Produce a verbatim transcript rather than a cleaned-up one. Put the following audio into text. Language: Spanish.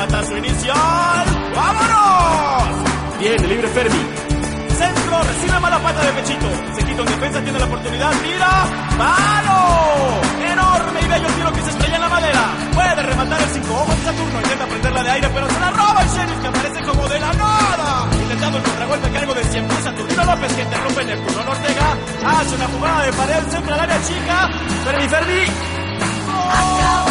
remata su inicial. ¡Vámonos! Viene libre Fermi. Centro, recibe mala pata de pechito. Se quita en defensa, tiene la oportunidad. ¡Mira! ¡Palo! Enorme y bello tiro que se estrella en la madera. Puede rematar el cinco ojos de Saturno. Intenta prenderla de aire, pero se la roba el Sheriff, que aparece como de la nada. Intentando el contragolpe a cargo de siempre Saturnino López, que interrumpe Neptuno Ortega. Hace una jugada de pared, centro al área chica. Fermi, Fermi. ¡Oh!